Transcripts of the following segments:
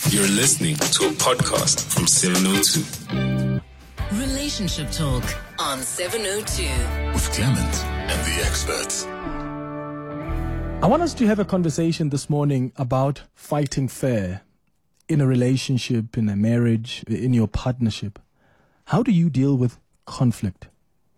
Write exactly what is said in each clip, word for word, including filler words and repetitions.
You're listening to a podcast from seven oh two. Relationship Talk on seven oh two. With Clement and the experts. I want us to have a conversation this morning about fighting fair in a relationship, in a marriage, in your partnership. How do you deal with conflict?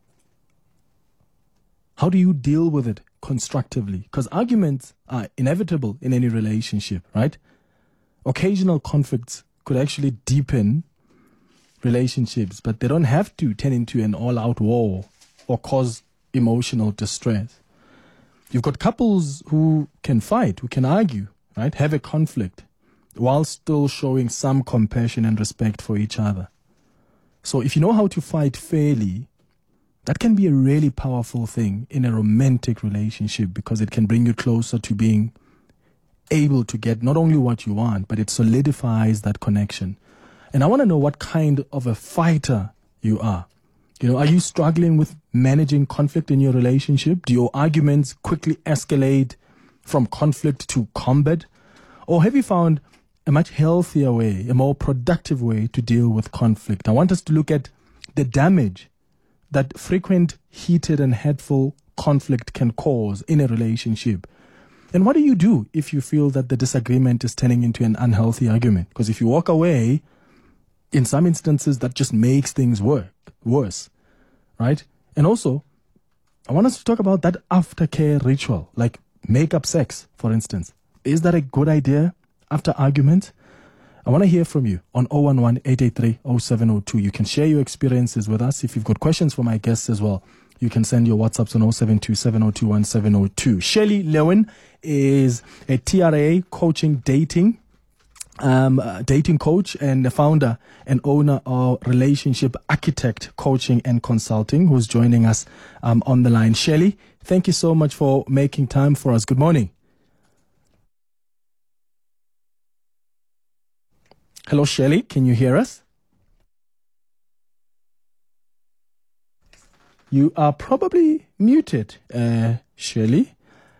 How do you deal with it constructively? Because arguments are inevitable in any relationship, right? Occasional conflicts could actually deepen relationships, but they don't have to turn into an all-out war or cause emotional distress. You've got couples who can fight, who can argue, right? Have a conflict while still showing some compassion and respect for each other. So if you know how to fight fairly, that can be a really powerful thing in a romantic relationship because it can bring you closer to being able to get not only what you want, but it solidifies that connection. And I want to know what kind of a fighter you are. You know, are you struggling with managing conflict in your relationship? Do your arguments quickly escalate from conflict to combat? Or have you found a much healthier way, a more productive way to deal with conflict? I want us to look at the damage that frequent heated and hurtful conflict can cause in a relationship. And what do you do if you feel that the disagreement is turning into an unhealthy argument? Because if you walk away, in some instances, that just makes things work, worse, right? And also, I want us to talk about that aftercare ritual, like make-up sex, for instance. Is that a good idea after argument? I want to hear from you on oh one one, eight eight three, oh seven oh two. You can share your experiences with us. If you've got questions for my guests as well, you can send your WhatsApps on oh seven two, seven oh two, one seven oh two. Shelley Lewin is a T R A coaching dating Um, uh, dating coach and the founder and owner of Relationship Architect Coaching and Consulting, who's joining us um, on the line. Shelley, thank you so much for making time for us. Good morning. Hello, Shelley. Can you hear us? You are probably muted, uh, Shelley.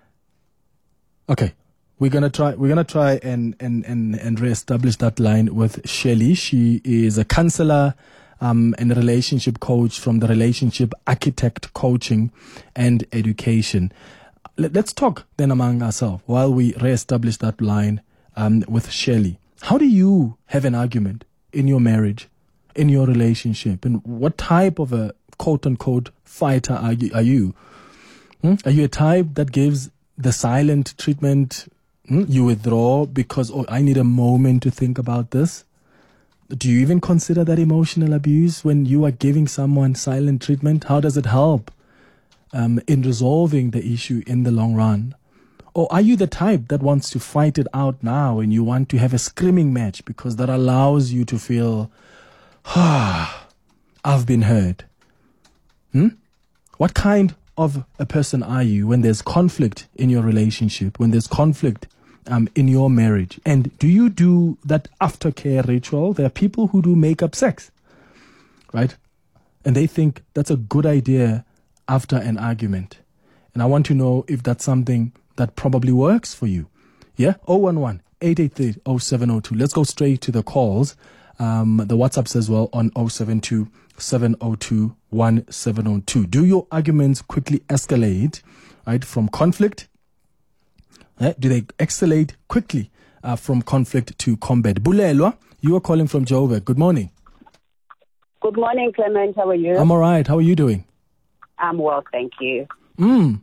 Okay. We're gonna try. We're gonna try and and and and reestablish that line with Shelley. She is a counselor um, and a relationship coach from the Relationship Architect Coaching and Education. Let, let's talk then among ourselves while we reestablish that line um, with Shelley. How do you have an argument in your marriage, in your relationship, and what type of a quote unquote fighter are you? Are you, hmm? Are you a type that gives the silent treatment? You withdraw because, oh, I need a moment to think about this? Do you even consider that emotional abuse when you are giving someone silent treatment? How does it help um, in resolving the issue in the long run? Or are you the type that wants to fight it out now and you want to have a screaming match because that allows you to feel, ah, I've been hurt? Hmm? What kind of a person are you when there's conflict in your relationship, when there's conflict Um, in your marriage? And do you do that aftercare ritual? There are people who do make-up sex, right? And they think that's a good idea after an argument. And I want to know if that's something that probably works for you. Yeah? oh one one, eight eight three, oh seven oh two. Let's go straight to the calls. Um, the WhatsApps as well on oh seven two, seven oh two, one seven oh two. Do your arguments quickly escalate, right, from conflict? Uh, do they escalate quickly uh, from conflict to combat? Bulelwa, you are calling from Joburg. Good morning. Good morning, Clement. How are you? I'm all right. How are you doing? I'm well, thank you. Mm.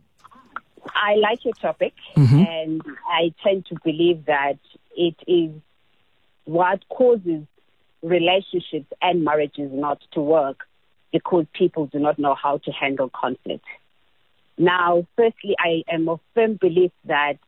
I like your topic, mm-hmm. and I tend to believe that it is what causes relationships and marriages not to work because people do not know how to handle conflict. Now, firstly, I am of firm belief that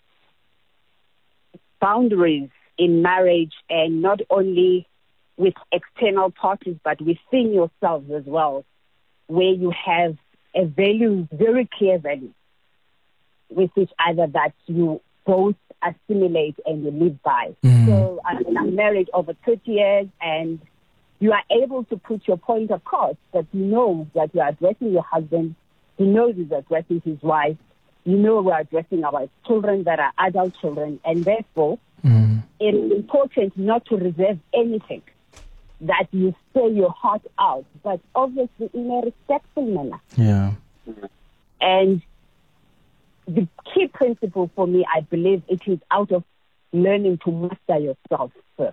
boundaries in marriage, and not only with external parties, but within yourselves as well, where you have a value, very clear value with each other that you both assimilate and you live by. Mm. So I mean, I'm married over thirty years, and you are able to put your point across that you know that you are addressing your husband, you know he's addressing his wife, you know we're addressing our children that are adult children, and therefore mm. Mm. It's important not to reserve anything, that you say your heart out, but obviously in a respectful manner. Yeah. And the key principle for me, I believe it is out of learning to master yourself first.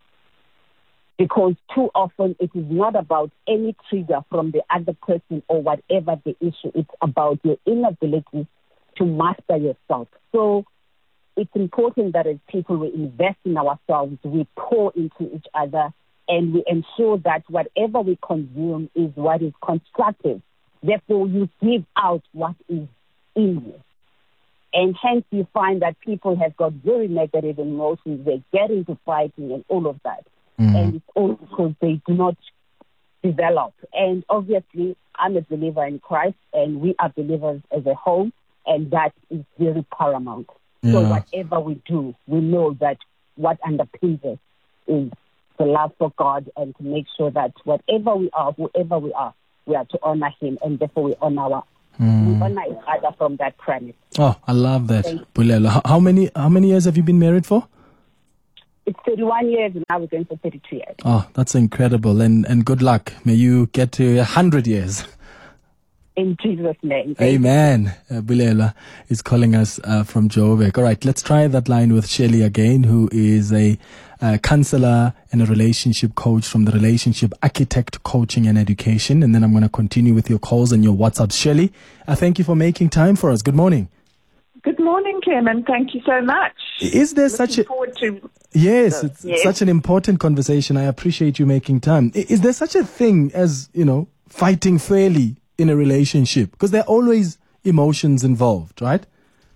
Because too often it is not about any trigger from the other person or whatever the issue. It's about your inability to master yourself. So it's important that as people we invest in ourselves, we pour into each other, and we ensure that whatever we consume is what is constructive. Therefore, you give out what is in you. And hence you find that people have got very negative emotions. They get into fighting and all of that. Mm. And it's all because they do not develop. And obviously, I'm a believer in Christ, and we are believers as a whole, and that is very paramount. Yeah. So whatever we do, we know that what underpins us is the love for God, and to make sure that whatever we are, whoever we are, we are to honor Him, and therefore we honor our mm. we honor each other from that premise. Oh, I love that, Bulelo. How many how many years have you been married for? It's thirty-one years, and now we're going for thirty-two years. Oh, that's incredible, and and good luck. May you get to a hundred years. In Jesus' name. Amen. Uh, Bulelo is calling us uh, from Joburg. All right, let's try that line with Shirley again, who is a uh, counselor and a relationship coach from the Relationship Architect Coaching and Education. And then I'm going to continue with your calls and your WhatsApps. Shirley, uh, thank you for making time for us. Good morning. Good morning, Kim, and thank you so much. Is there Looking such a... forward to Yes, it's yes. such an important conversation. I appreciate you making time. Is there such a thing as, you know, fighting fairly in a relationship? Because there are always emotions involved, right?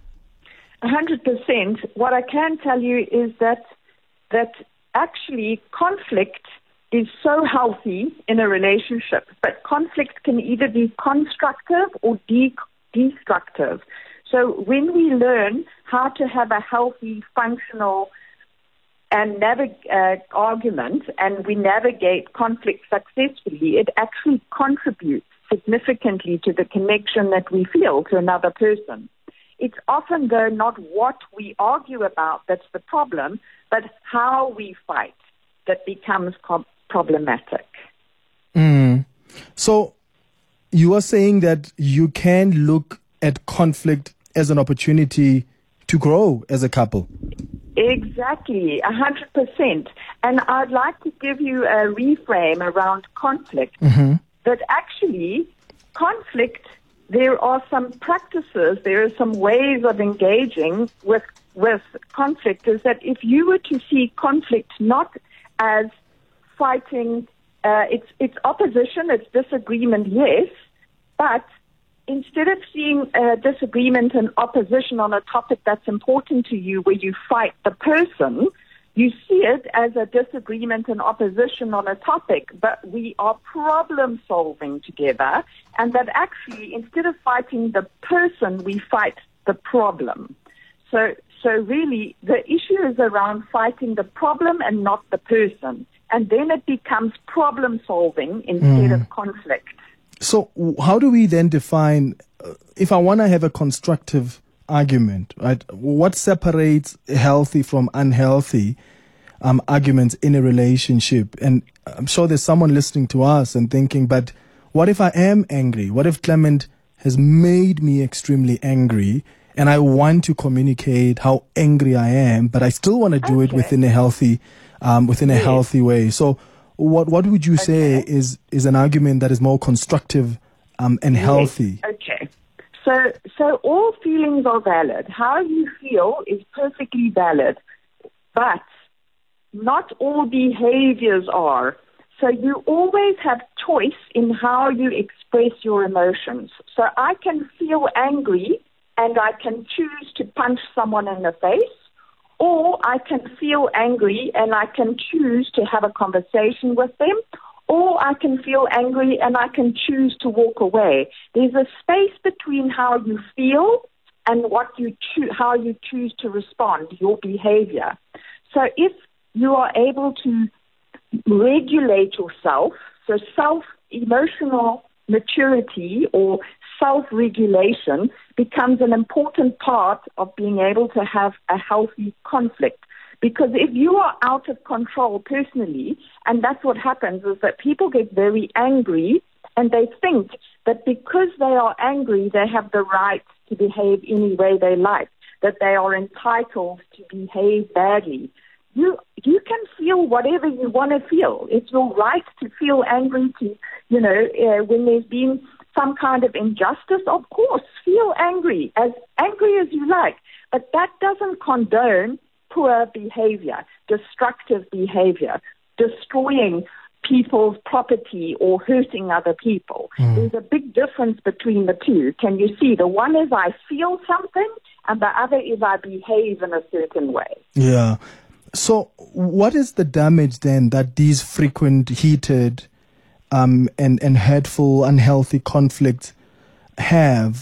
A hundred percent. What I can tell you is that that actually conflict is so healthy in a relationship, but conflict can either be constructive or de- destructive. So when we learn how to have a healthy, functional and navig- uh, argument, and we navigate conflict successfully, it actually contributes significantly to the connection that we feel to another person. It's often, though, not what we argue about that's the problem, but how we fight that becomes com- problematic. Mm. So you are saying that you can look at conflict as an opportunity to grow as a couple. Exactly, a hundred percent. And I'd like to give you a reframe around conflict. Mm-hmm. That actually, conflict, there are some practices, there are some ways of engaging with with conflict, is that if you were to see conflict not as fighting, uh, it's, it's opposition, it's disagreement, yes, but instead of seeing uh, disagreement and opposition on a topic that's important to you where you fight the person, you see it as a disagreement and opposition on a topic, but we are problem solving together, and that actually, instead of fighting the person, we fight the problem. So, so really, the issue is around fighting the problem and not the person, and then it becomes problem solving instead mm. of conflict. So, how do we then define, uh, if I want to have a constructive argument, right? What separates healthy from unhealthy um, arguments in a relationship? And I'm sure there's someone listening to us and thinking, but what if I am angry? What if Clement has made me extremely angry and I want to communicate how angry I am, but I still want to do okay. it within a healthy, um, within a yes. healthy way? So what what would you okay. say is, is an argument that is more constructive um, and healthy? Yes. Okay. So, so all feelings are valid. How you feel is perfectly valid, but not all behaviors are. So you always have choice in how you express your emotions. So I can feel angry and I can choose to punch someone in the face, or I can feel angry and I can choose to have a conversation with them, or I can feel angry and I can choose to walk away. There's a space between how you feel and what you cho- how you choose to respond, your behavior. So if you are able to regulate yourself, so self-emotional maturity or self-regulation becomes an important part of being able to have a healthy conflict. Because if you are out of control personally, and that's what happens, is that people get very angry and they think that because they are angry, they have the right to behave any way they like, that they are entitled to behave badly. You you can feel whatever you want to feel. It's your right to feel angry, to, you know, uh, when there's been some kind of injustice, of course, feel angry, as angry as you like. But that doesn't condone poor behavior, destructive behavior, destroying people's property or hurting other people. Mm. There's a big difference between the two. Can you see? The one is I feel something, and the other is I behave in a certain way. Yeah. So what is the damage then that these frequent, heated, um, and, and hurtful, unhealthy conflicts have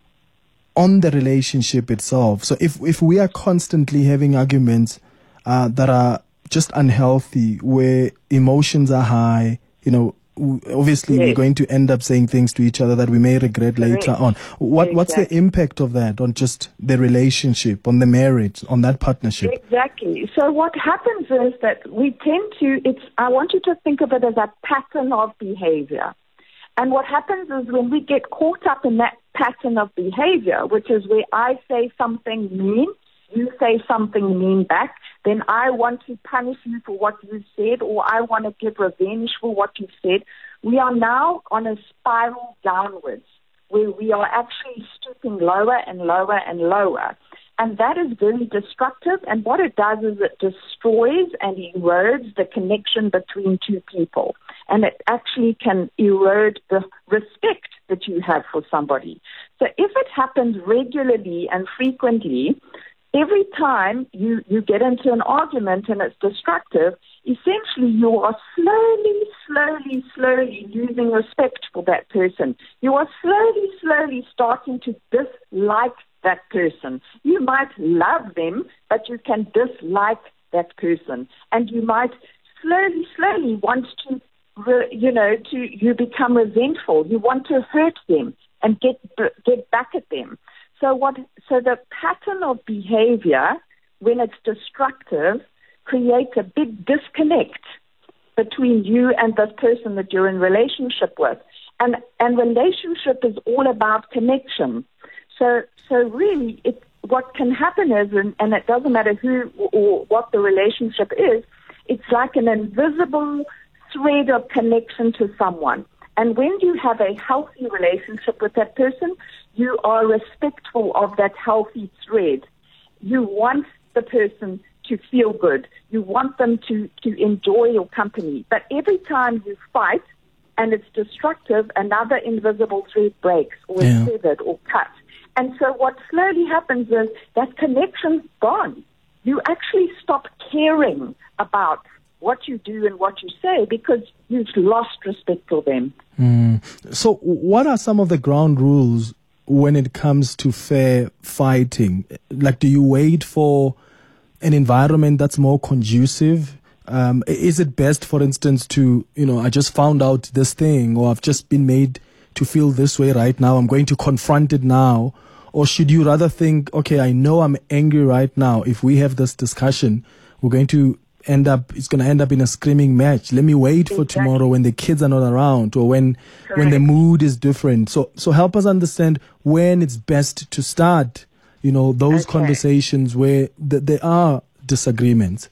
on the relationship itself? So if, if we are constantly having arguments uh, that are just unhealthy, where emotions are high, you know, obviously yes. we're going to end up saying things to each other that we may regret Correct. later on. What exactly. What's the impact of that on just the relationship, on the marriage, on that partnership? Exactly. So what happens is that we tend to, it's, I want you to think of it as a pattern of behavior. And what happens is when we get caught up in that pattern of behavior, which is where I say something mean, you say something mean back, then I want to punish you for what you said, or I want to get revenge for what you said. We are now on a spiral downwards where we are actually stooping lower and lower and lower. And that is very destructive. And what it does is it destroys and erodes the connection between two people. And it actually can erode the respect that you have for somebody. So if it happens regularly and frequently, every time you, you get into an argument and it's destructive, essentially you are slowly, slowly, slowly losing respect for that person. You are slowly, slowly starting to dislike that person. You might love them, but you can dislike that person. And you might slowly, slowly want to, you know, to you become resentful. You want to hurt them and get get back at them. So what? So the pattern of behavior, when it's destructive, creates a big disconnect between you and the person that you're in relationship with. And and relationship is all about connection. So so really, it, what can happen is, and, and it doesn't matter who or what the relationship is, it's like an invisible thread of connection to someone. And when you have a healthy relationship with that person, you are respectful of that healthy thread. You want the person to feel good. You want them to, to enjoy your company. But every time you fight and it's destructive, another invisible thread breaks or is yeah. severed or cut. And so what slowly happens is that connection's gone. You actually stop caring about what you do and what you say because you've lost respect for them. Mm. So what are some of the ground rules when it comes to fair fighting? Like, do you wait for an environment that's more conducive? Um, is it best, for instance, to, you know, I just found out this thing, or I've just been made to feel this way right now, I'm going to confront it now? Or should you rather think, okay, I know I'm angry right now. If we have this discussion, we're going to end up, it's going to end up in a screaming match. Let me wait for exactly. tomorrow when the kids are not around, or when Correct. when the mood is different. So so help us understand when it's best to start, you know, those okay. conversations where th- there are disagreements.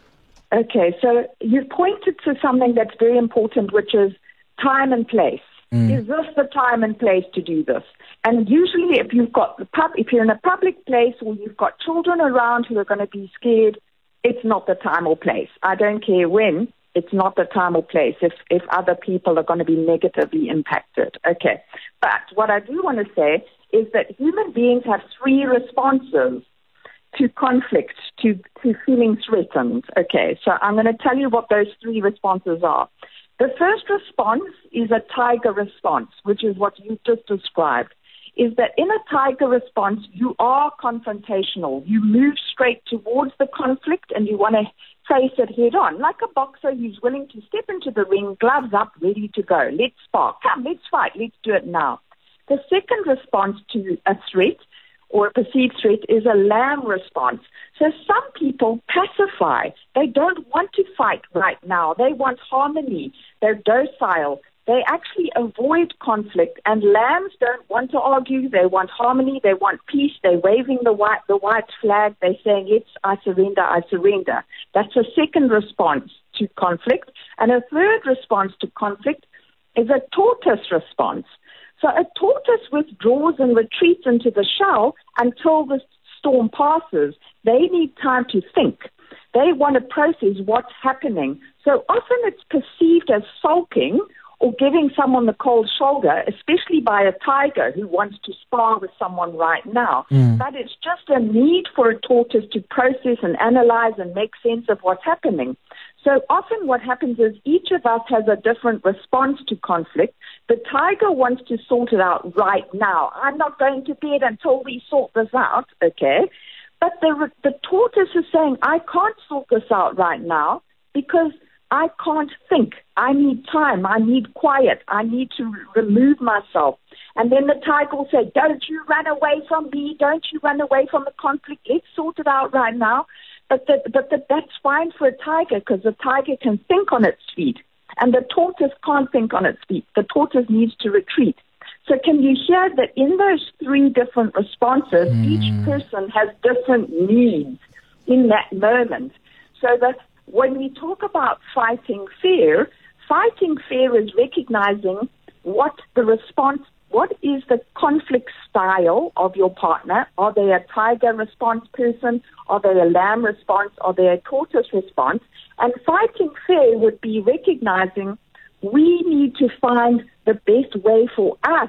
Okay, so you pointed to something that's very important, which is time and place. Mm. Is this the time and place to do this? And usually if you've got the pub, if you're in a public place or you've got children around who are going to be scared, it's not the time or place. I don't care when, it's not the time or place if, if other people are going to be negatively impacted. Okay. But what I do want to say is that human beings have three responses to conflict, to, to feeling threatened. Okay. So I'm going to tell you what those three responses are. The first response is a tiger response, which is what you just described. Is that in a tiger response, you are confrontational. You move straight towards the conflict and you want to face it head on. Like a boxer who's willing to step into the ring, gloves up, ready to go. Let's spark. Come, let's fight. Let's do it now. The second response to a threat or a perceived threat is a lamb response. So some people pacify. They don't want to fight right now. They want harmony. They're docile. They actually avoid conflict. And lambs don't want to argue. They want harmony. They want peace. They're waving the white, the white flag. They're saying, yes, I surrender, I surrender. That's a second response to conflict. And a third response to conflict is a tortoise response. So a tortoise withdraws and retreats into the shell until the storm passes. They need time to think. They want to process what's happening. So often it's perceived as sulking or giving someone the cold shoulder, especially by a tiger who wants to spar with someone right now. Mm. But it's just a need for a tortoise to process and analyze and make sense of what's happening. So often what happens is each of us has a different response to conflict. The tiger wants to sort it out right now. I'm not going to bed until we sort this out, okay? But the, the tortoise is saying, I can't sort this out right now because I can't think. I need time. I need quiet. I need to re- remove myself. And then the tiger will say, don't you run away from me. Don't you run away from the conflict. Let's sort it out right now. But, the, but the, that's fine for a tiger because the tiger can think on its feet. And the tortoise can't think on its feet. The tortoise needs to retreat. So can you hear that in those three different responses, mm. each person has different needs in that moment. So that when we talk about fighting fear, fighting fear is recognizing what the response, what is the conflict style of your partner. Are they a tiger response person? Are they a lamb response? Are they a tortoise response? And fighting fear would be recognizing we need to find the best way for us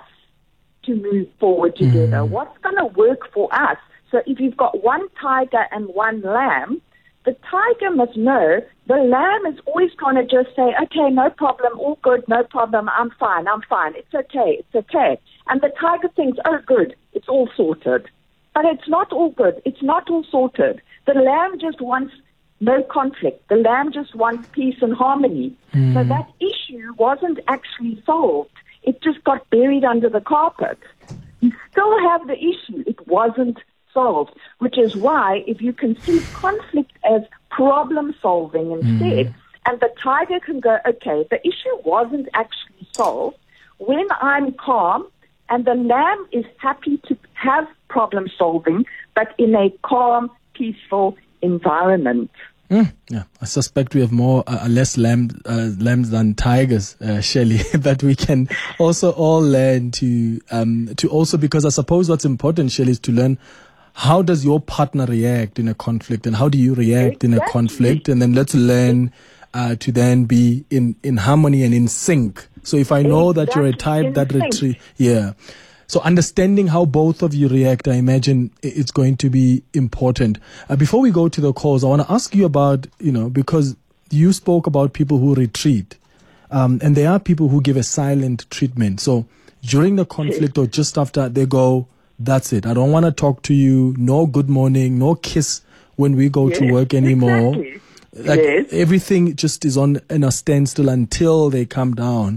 to move forward together. Mm. What's going to work for us? So if you've got one tiger and one lamb, the tiger must know the lamb is always going to just say, okay, no problem, all good, no problem, I'm fine, I'm fine, it's okay, it's okay. And the tiger thinks, oh, good, it's all sorted. But it's not all good, it's not all sorted. The lamb just wants no conflict. The lamb just wants peace and harmony. Mm. So that issue wasn't actually solved. It just got buried under the carpet. You still have the issue. It wasn't solved, which is why if you conceive conflict as problem solving instead, mm. and the tiger can go, okay, the issue wasn't actually solved. When I'm calm and the lamb is happy to have problem solving, but in a calm, peaceful environment. Mm, yeah, I suspect we have more, uh, less lamb, uh, lambs than tigers, uh, Shelley, that we can also all learn to, um, to also, because I suppose what's important, Shelley, is to learn how does your partner react in a conflict and how do you react exactly. in a conflict? And then let's learn uh, to then be in, in harmony and in sync. So if I know exactly. that you're a type in that retreat, yeah. So understanding how both of you react, I imagine it's going to be important. Uh, before we go to the calls, I want to ask you about, you know, because you spoke about people who retreat. Um, and there are people who give a silent treatment. So during the conflict or just after, they go, that's it. I don't want to talk to you. No good morning, no kiss when we go yes, to work anymore. Exactly. Like yes. everything just is on in a standstill until they come down.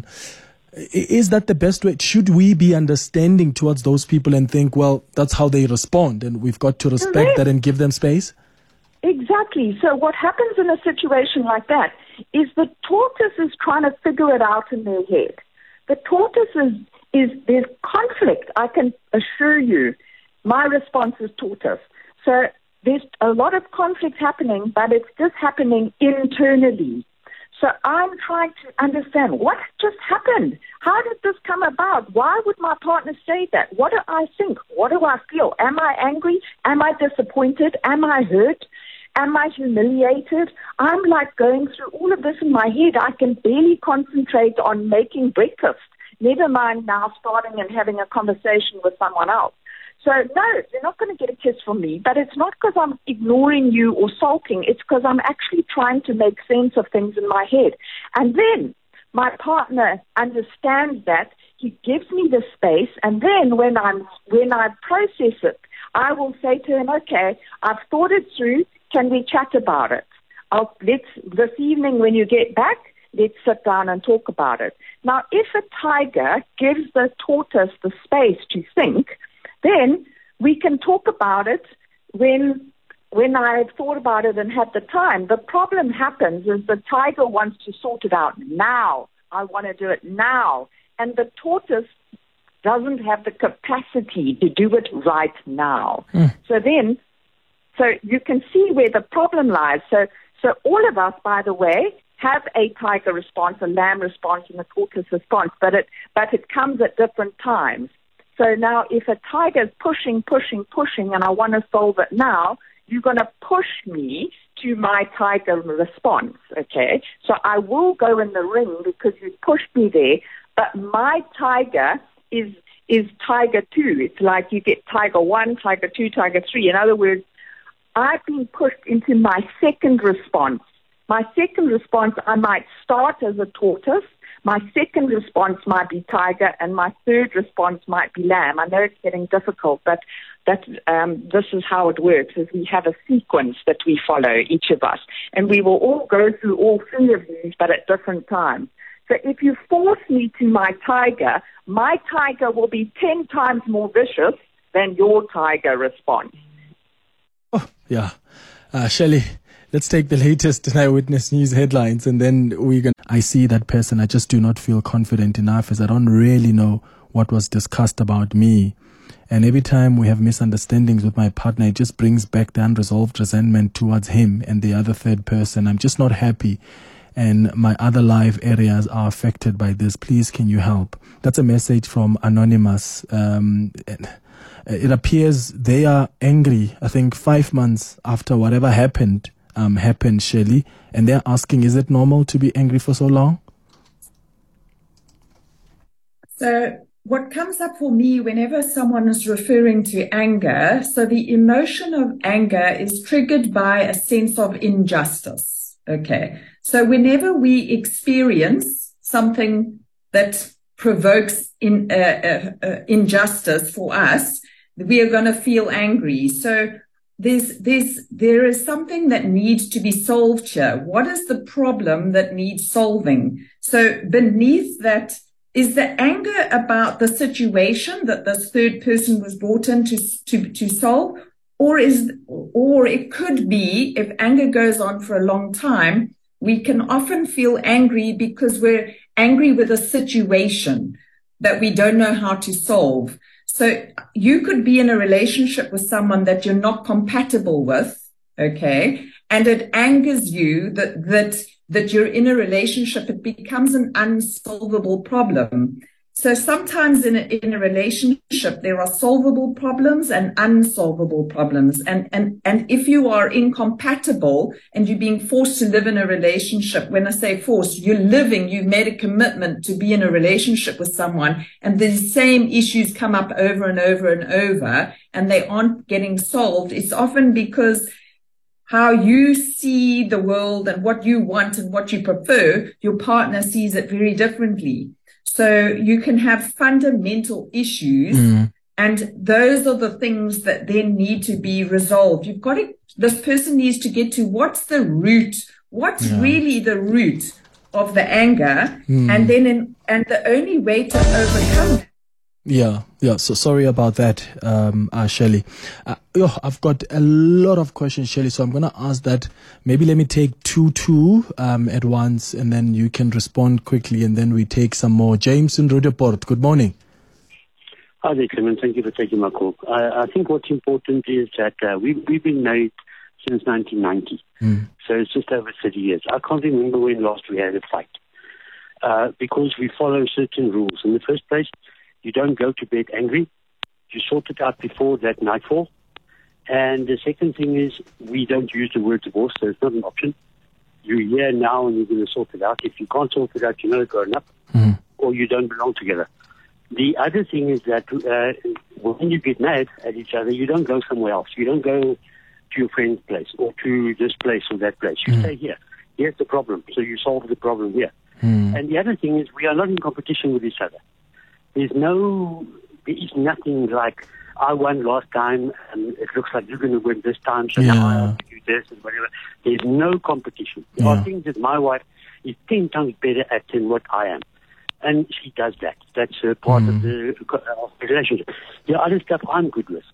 Is that the best way? Should we be understanding towards those people and think, well, that's how they respond and we've got to respect Correct. That and give them space? Exactly. So what happens in a situation like that is the tortoise is trying to figure it out in their head. The tortoise is is there's conflict, I can assure you. My response is tortoise. So there's a lot of conflict happening, but it's just happening internally. So I'm trying to understand what just happened. How did this come about? Why would my partner say that? What do I think? What do I feel? Am I angry? Am I disappointed? Am I hurt? Am I humiliated? I'm like going through all of this in my head. I can barely concentrate on making breakfast. Never mind now starting and having a conversation with someone else. So, no, you're not going to get a kiss from me, but it's not because I'm ignoring you or sulking. It's because I'm actually trying to make sense of things in my head. And then my partner understands that. He gives me the space, and then when I'm when I process it, I will say to him, okay, I've thought it through. Can we chat about it? I'll, let's, this evening when you get back, let's sit down and talk about it. Now, if a tiger gives the tortoise the space to think, then we can talk about it when when I've thought about it and had the time. The problem happens is the tiger wants to sort it out now. I want to do it now. And the tortoise doesn't have the capacity to do it right now. Mm. So then, so you can see where the problem lies. So, so all of us, by the way, have a tiger response, a lamb response, and a tortoise response, but it, but it comes at different times. So now if a tiger is pushing, pushing, pushing, and I want to solve it now, you're going to push me to my tiger response, okay? So I will go in the ring because you pushed me there, but my tiger is is tiger two. It's like you get tiger one, tiger two, tiger three. In other words, I've been pushed into my second response. My second response, I might start as a tortoise. My second response might be tiger, and my third response might be lamb. I know it's getting difficult, but that um, this is how it works, is we have a sequence that we follow, each of us, and we will all go through all three of these, but at different times. So if you force me to my tiger, my tiger will be ten times more vicious than your tiger response. Oh, yeah. Uh, Shelley, let's take the latest in Eyewitness News headlines, and then we're going to... I see that person. I just do not feel confident enough, as I don't really know what was discussed about me. And every time we have misunderstandings with my partner, it just brings back the unresolved resentment towards him and the other third person. I'm just not happy, and my other life areas are affected by this. Please, can you help? That's a message from Anonymous. Um, it appears they are angry, I think, five months after whatever happened um, happened, Shelley, and they're asking, is it normal to be angry for so long? So what comes up for me whenever someone is referring to anger, so the emotion of anger is triggered by a sense of injustice. Okay. So whenever we experience something that provokes in, uh, uh, uh, injustice for us, we are going to feel angry. So there's, there's, there is something that needs to be solved here. What is the problem that needs solving? So beneath that, is the anger about the situation that this third person was brought in to, to, to solve? Or is, or it could be, if anger goes on for a long time, we can often feel angry because we're angry with a situation that we don't know how to solve. So you could be in a relationship with someone that you're not compatible with, okay? And it angers you that, that, that you're in a relationship. It becomes an unsolvable problem. So sometimes in a, in a relationship, there are solvable problems and unsolvable problems. And, and, and if you are incompatible and you're being forced to live in a relationship, when I say forced, you're living, you've made a commitment to be in a relationship with someone, and the same issues come up over and over and over, and they aren't getting solved, it's often because how you see the world and what you want and what you prefer, your partner sees it very differently. So you can have fundamental issues, mm. and those are the things that then need to be resolved. You've got to, this person needs to get to what's the root, what's yeah. really the root of the anger, mm. and then in, and the only way to overcome it. Yeah, yeah. So sorry about that, um, uh, Shelley. Uh, oh, I've got a lot of questions, Shelley. So I'm going to ask that. Maybe let me take two, two um, at once, and then you can respond quickly, and then we take some more. James in Rudeport. Good morning. Hi there, Clement. Thank you for taking my call. I, I think what's important is that uh, we've we've been married since nineteen ninety, mm. so it's just over thirty years. I can't remember when last we had a fight, uh, because we follow certain rules. In the first place, you don't go to bed angry. You sort it out before that nightfall. And the second thing is we don't use the word divorce, so it's not an option. You're here now and you're going to sort it out. If you can't sort it out, you're not grown up, mm-hmm. or you don't belong together. The other thing is that uh, when you get mad at each other, you don't go somewhere else. You don't go to your friend's place or to this place or that place. You mm-hmm. stay here. Here's the problem. So you solve the problem here. Mm-hmm. And the other thing is we are not in competition with each other. There's no, there is nothing like, I won last time and it looks like you're going to win this time, so yeah. now I have to do this and whatever. There's no competition. There yeah. are things that my wife is ten times better at than what I am. And she does that. That's uh, part mm. of, the, of the relationship. The other stuff I'm good with.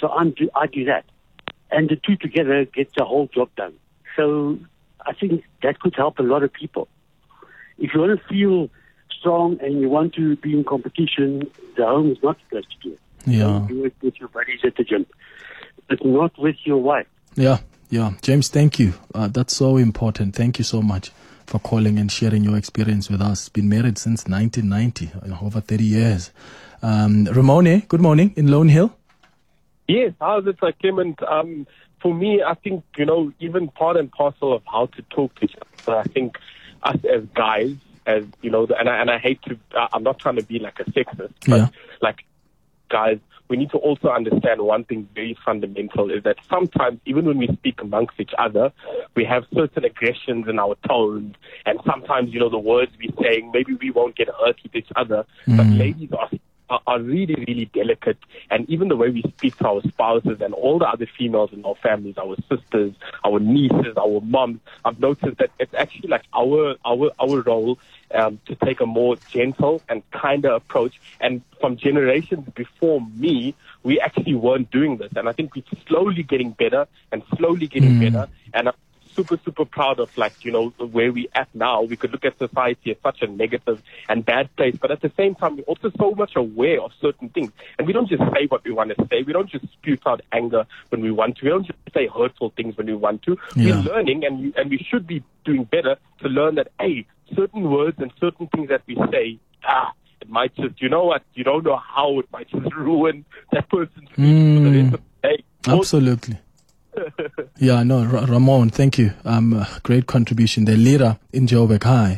so I'm do, I do that. And the two together get the whole job done. So I think that could help a lot of people. If you want to feel strong and you want to be in competition, the home is not the place to do it. Yeah. Do it with your buddies at the gym, but not with your wife. Yeah, yeah. James, thank you. Uh, that's so important. Thank you so much for calling and sharing your experience with us. Been married since nineteen ninety, over thirty years. Um, Ramone, good morning in Lone Hill. Yes, how's it, like, Clement? Um, for me, I think, you know, even part and parcel of how to talk to each other, I think us as guys, as, you know, and I, and I hate to, I'm not trying to be like a sexist, but Yeah. like, guys, we need to also understand one thing very fundamental is that sometimes, even when we speak amongst each other, we have certain aggressions in our tones, and sometimes, you know, the words we're saying, maybe we won't get hurt with each other, mm. but ladies are Are, are really, really delicate, and even the way we speak to our spouses and all the other females in our families, our sisters, our nieces, our moms, I've noticed that it's actually like our our our role um, to take a more gentle and kinder approach. And from generations before me, we actually weren't doing this, and I think we're slowly getting better and slowly getting mm. better. And I'm super, super proud of, like, you know, where we at now. We could look at society as such a negative and bad place, but at the same time, we're also so much aware of certain things. And we don't just say what we want to say. We don't just spew out anger when we want to. We don't just say hurtful things when we want to. Yeah. We're learning, and we, and we should be doing better to learn that, hey, certain words and certain things that we say, ah, it might just, you know what, you don't know how it might just ruin that person's mm. for the rest of the day. Absolutely. Yeah, no, R- Ramon, thank you. Um, uh, great contribution there. Lyra in Joburg, hi.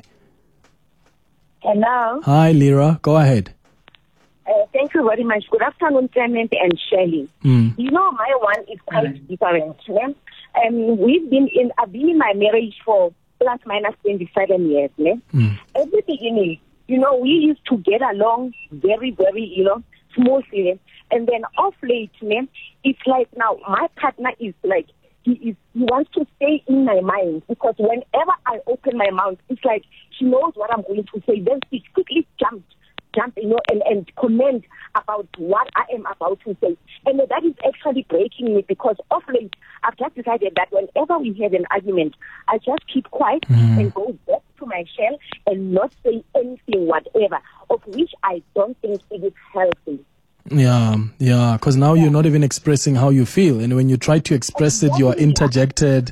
Hello. Hi, Lyra. Go ahead. Uh, thank you very much. Good afternoon, Clement and Shirley. Mm. You know, my one is quite mm. different. Yeah? Um, we've been in, I've been in my marriage for plus minus twenty-seven years. Yeah? Mm. At the beginning, you know, we used to get along very, very, you know, smoothly. And then off late, man, it's like now my partner is like, he is he wants to stay in my mind, because whenever I open my mouth, it's like she knows what I'm going to say. Then she quickly jumps, jump, you know, and, and comment about what I am about to say. And that is actually breaking me, because off late, I've just decided that whenever we have an argument, I just keep quiet mm. and go back to my shell and not say anything whatever, of which I don't think it is healthy. Yeah, yeah, because now yeah. you're not even expressing how you feel, and when you try to express exactly. it, you are interjected.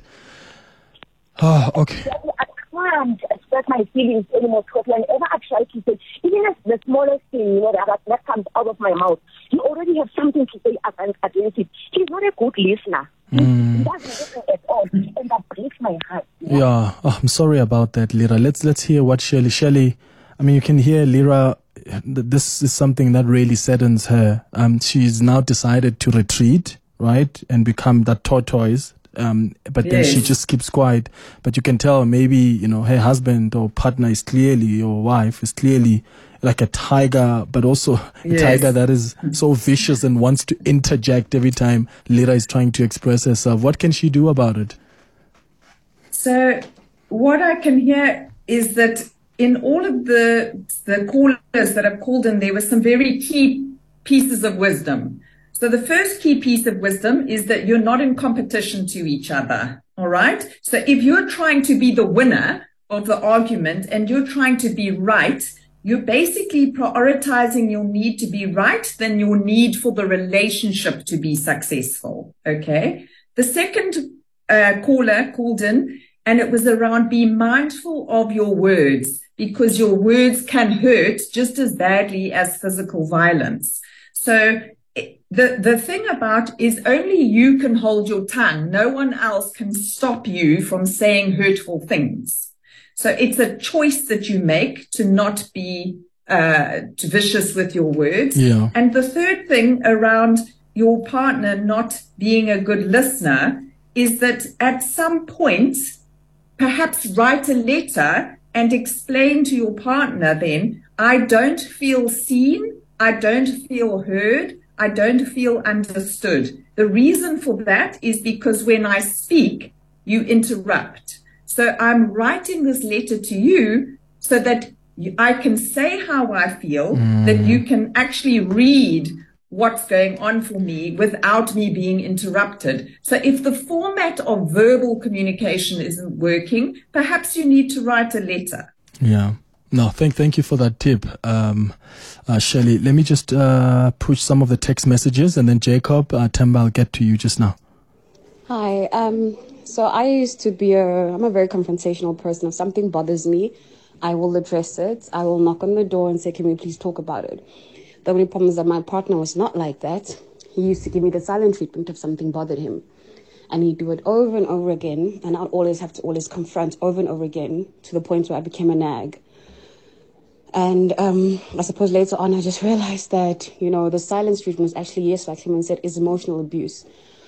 Oh, okay. I can't express my feelings anymore, because whenever I try to say, even if the smallest thing, you know, that, that comes out of my mouth, you already have something to say against it. He's not a good listener. Mm. He doesn't listen at all, and that breaks my heart. Yeah, yeah. Oh, I'm sorry about that, Lyra. Let's let's hear what Shirley. Shirley, I mean, you can hear Lyra. This is something that really saddens her. Um, she's now decided to retreat, right, and become that tortoise. Um, but yes. then she just keeps quiet. But you can tell maybe, you know, her husband or partner is clearly, your wife is clearly like a tiger, but also yes. a tiger that is so vicious and wants to interject every time Lyra is trying to express herself. What can she do about it? So what I can hear is that in all of the the callers that have called in, there were some very key pieces of wisdom. So the first key piece of wisdom is that you're not in competition to each other, all right? So if you're trying to be the winner of the argument and you're trying to be right, you're basically prioritizing your need to be right than your need for the relationship to be successful, okay? The second uh, caller called in, and it was around be mindful of your words, because your words can hurt just as badly as physical violence. So the, the thing about is only you can hold your tongue. No one else can stop you from saying hurtful things. So it's a choice that you make to not be uh, too vicious with your words. Yeah. And the third thing around your partner not being a good listener is that at some point, perhaps write a letter and explain to your partner then, I don't feel seen, I don't feel heard, I don't feel understood. The reason for that is because when I speak, you interrupt. So I'm writing this letter to you so that you, I can say how I feel, mm. that you can actually read what's going on for me without me being interrupted. So if the format of verbal communication isn't working, perhaps you need to write a letter. Yeah. No, thank thank you for that tip, um, uh, Shelley. Let me just uh, push some of the text messages, and then Jacob, uh, Themba, I'll get to you just now. Hi. Um, so I used to be a, I'm a very confrontational person. If something bothers me, I will address it. I will knock on the door and say, can we please talk about it? The only problem is that my partner was not like that. He used to give me the silent treatment if something bothered him. And he'd do it over and over again. And I'd always have to always confront over and over again to the point where I became a nag. And um, I suppose later on, I just realized that, you know, the silence treatment is actually, yes, like Clement said, is emotional abuse.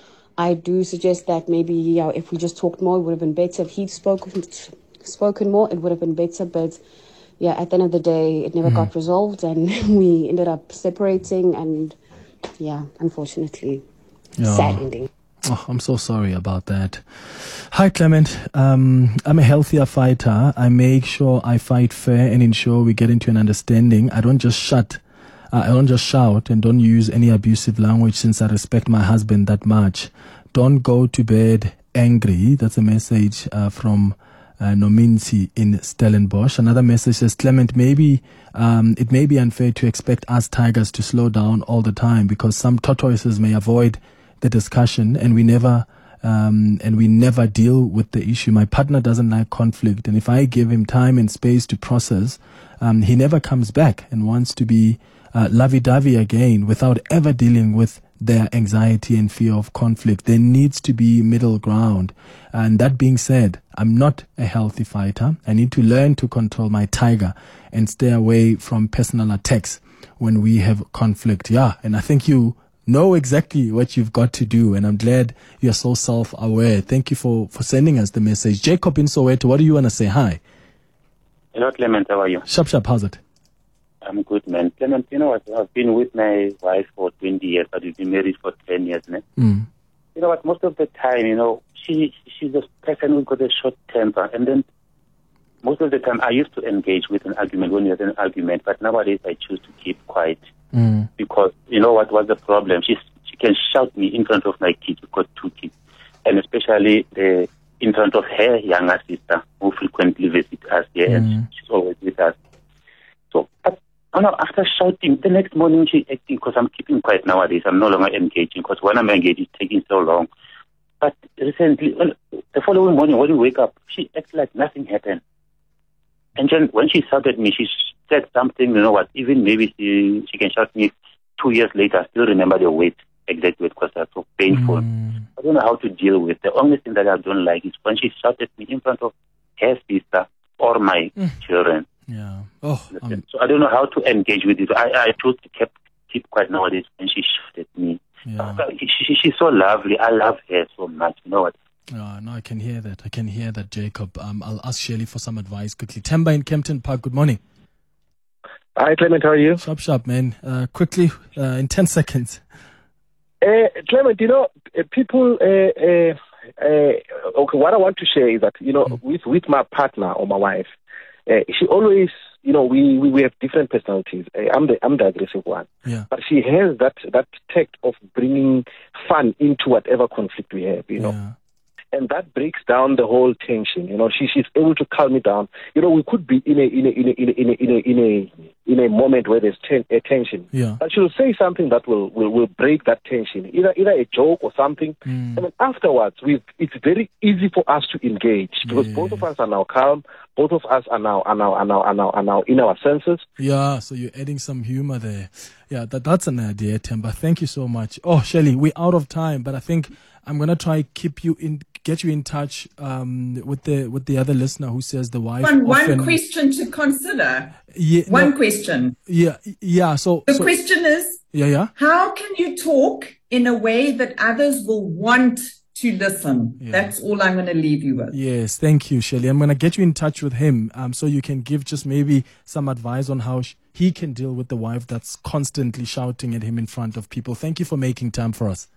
I do suggest that maybe, yeah, if we just talked more, it would have been better. If he'd spoken, spoken more, it would have been better. But yeah, at the end of the day, it never mm. got resolved, and we ended up separating, and yeah, unfortunately, yeah. sad ending. Oh, I'm so sorry about that. Hi, Clement. Um, I'm a healthier fighter. I make sure I fight fair and ensure we get into an understanding. I don't just shut, uh, I don't just shout and don't use any abusive language since I respect my husband that much. Don't go to bed angry. That's a message uh, from Uh, Nominsi in Stellenbosch. Another message says, Clement, maybe um, it may be unfair to expect us tigers to slow down all the time because some tortoises may avoid the discussion and we never um, and we never deal with the issue. My partner doesn't like conflict, and if I give him time and space to process, um, he never comes back and wants to be uh, lovey-dovey again without ever dealing with their anxiety and fear of conflict. There needs to be middle ground. And that being said, I'm not a healthy fighter. I need to learn to control my tiger and stay away from personal attacks when we have conflict. Yeah, and I think you know exactly what you've got to do, and I'm glad you're so self-aware. Thank you for, for sending us the message. Jacob in Soweto, what do you want to say? Hi. Hello, Clement. How are you? Sharp, sharp. How's it? I'm good, man. Clement, you know what? I've been with my wife for twenty years, but we've been married for ten years now. Mm. You know what? Most of the time, you know, she she's a person who's got a short temper. And then most of the time, I used to engage with an argument when we had an argument, but nowadays I choose to keep quiet. Mm. Because, you know what was the problem? She's, she can shout me in front of my kids. We've got two kids. And especially the, in front of her younger sister, who frequently visits us here, mm. and she's always with us. So, but Oh, no, after shouting, the next morning she's acting, because I'm keeping quiet nowadays. I'm no longer engaging, because when I'm engaged, it's taking so long. But recently, well, the following morning, when we wake up, she acts like nothing happened. And then when she shouted at me, she said something, you know what, even maybe she, she can shout me two years later, I still remember the weight, exact weight, because that's so painful. Mm. I don't know how to deal with it. The only thing that I don't like is when she shouted at me in front of her sister or my mm. children. Yeah. Oh. Um, so I don't know how to engage with it. I, I chose to keep keep quiet nowadays when she shouted at me. Yeah. She, she, she's so lovely. I love her so much. You know what? Uh, no, I can hear that. I can hear that, Jacob. Um, I'll ask Shelley for some advice quickly. Themba in Kempton Park, good morning. Hi, Clement. How are you? Sharp, sharp, man. Uh, quickly, uh, in ten seconds. Uh, Clement, you know, uh, people... Uh, uh, uh, okay, what I want to share is that, you know, mm. with, with my partner or my wife, Uh, she always, you know, we, we, we have different personalities. Uh, I'm the I'm the aggressive one, yeah. But she has that that tact of bringing fun into whatever conflict we have, you know, yeah. And that breaks down the whole tension. You know, she she's able to calm me down. You know, we could be in a in a in a in a in a in a in a, in a moment where there's ten, a tension, yeah. But she'll say something that will, will will break that tension, either either a joke or something, mm. and then afterwards, we it's very easy for us to engage because yeah. both of us are now calm. Both of us are now are now are now are now are now in our senses. Yeah, so you're adding some humor there. Yeah, that that's an idea, Themba. Thank you so much. Oh, Shelley, we're out of time, but I think I'm gonna try keep you in, get you in touch um, with the with the other listener who says the wife. One often, one question to consider. Yeah, one no, question. Yeah, yeah. So the so, question is, yeah, yeah. How can you talk in a way that others will want to listen? Yeah. That's all I'm going to leave you with. Yes, thank you, Shelley. I'm going to get you in touch with him um, so you can give just maybe some advice on how sh- he can deal with the wife that's constantly shouting at him in front of people. Thank you for making time for us.